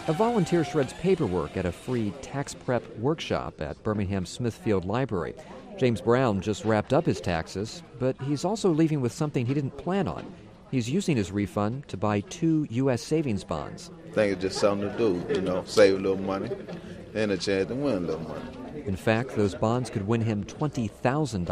A volunteer shreds paperwork at a free tax prep workshop at Birmingham Smithfield Library. James Brown just wrapped up his taxes, but he's also leaving with something he didn't plan on. He's using his refund to buy 2 U.S. savings bonds. I think it's just something to do, save a little money and a chance to win a little money. In fact, those bonds could win him $20,000.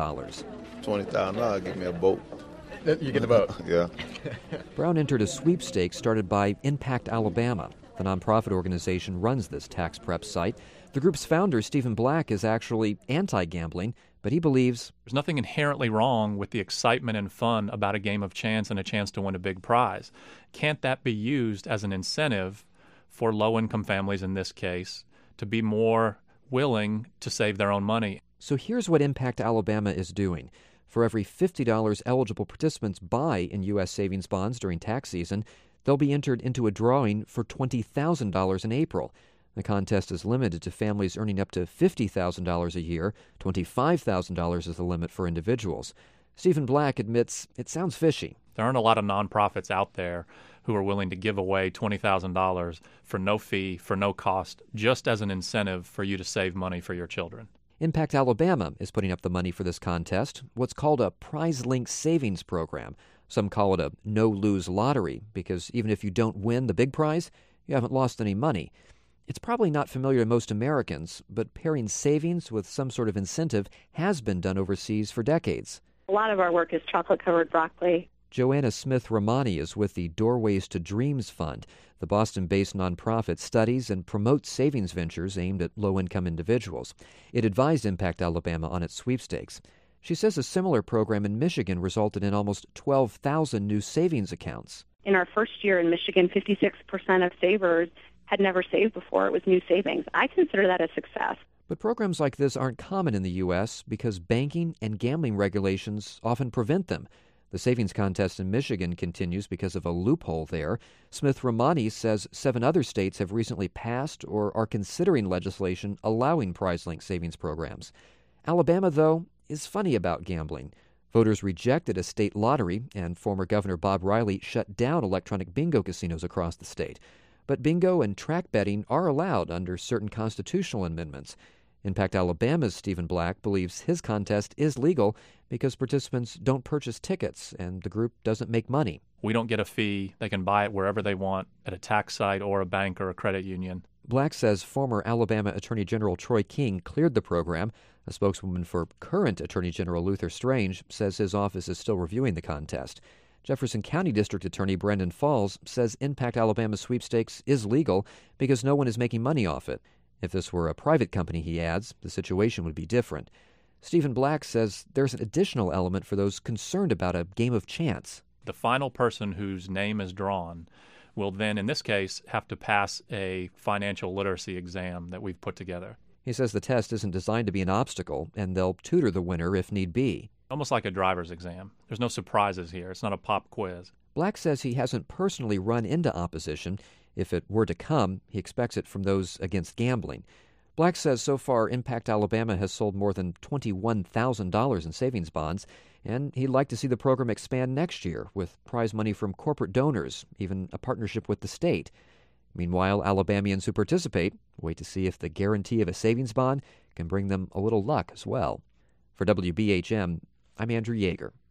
$20,000 give me a boat. You get the boat. Yeah. Brown entered a sweepstakes started by Impact Alabama. The nonprofit organization runs this tax prep site. The group's founder, Stephen Black, is actually anti-gambling, but he believes there's nothing inherently wrong with the excitement and fun about a game of chance and a chance to win a big prize. Can't that be used as an incentive for low-income families in this case to be more willing to save their own money? So here's what Impact Alabama is doing. For every $50 eligible participants buy in U.S. savings bonds during tax season, they'll be entered into a drawing for $20,000 in April. The contest is limited to families earning up to $50,000 a year. $25,000 is the limit for individuals. Stephen Black admits it sounds fishy. There aren't a lot of nonprofits out there who are willing to give away $20,000 for no fee, for no cost, just as an incentive for you to save money for your children. Impact Alabama is putting up the money for this contest, what's called a prize-linked savings program. Some call it a no-lose lottery because even if you don't win the big prize, you haven't lost any money. It's probably not familiar to most Americans, but pairing savings with some sort of incentive has been done overseas for decades. A lot of our work is chocolate-covered broccoli. Joanna Smith-Ramani is with the Doorways to Dreams Fund. The Boston-based nonprofit studies and promotes savings ventures aimed at low-income individuals. It advised Impact Alabama on its sweepstakes. She says a similar program in Michigan resulted in almost 12,000 new savings accounts. In our first year in Michigan, 56% of savers had never saved before. It was new savings. I consider that a success. But programs like this aren't common in the U.S. because banking and gambling regulations often prevent them. The savings contest in Michigan continues because of a loophole there. Smith-Ramani says 7 other states have recently passed or are considering legislation allowing prize-linked savings programs. Alabama, though, is funny about gambling. Voters rejected a state lottery, and former Governor Bob Riley shut down electronic bingo casinos across the state. But bingo and track betting are allowed under certain constitutional amendments. Impact Alabama's Stephen Black believes his contest is legal because participants don't purchase tickets and the group doesn't make money. We don't get a fee. They can buy it wherever they want, at a tax site or a bank or a credit union. Black says former Alabama Attorney General Troy King cleared the program. A spokeswoman for current Attorney General Luther Strange says his office is still reviewing the contest. Jefferson County District Attorney Brendan Falls says Impact Alabama sweepstakes is legal because no one is making money off it. If this were a private company, he adds, the situation would be different. Stephen Black says there's an additional element for those concerned about a game of chance. The final person whose name is drawn will then, in this case, have to pass a financial literacy exam that we've put together. He says the test isn't designed to be an obstacle, and they'll tutor the winner if need be. Almost like a driver's exam. There's no surprises here. It's not a pop quiz. Black says he hasn't personally run into opposition. If it were to come, he expects it from those against gambling. Black says so far Impact Alabama has sold more than $21,000 in savings bonds, and he'd like to see the program expand next year with prize money from corporate donors, even a partnership with the state. Meanwhile, Alabamians who participate wait to see if the guarantee of a savings bond can bring them a little luck as well. For WBHM, I'm Andrew Yeager.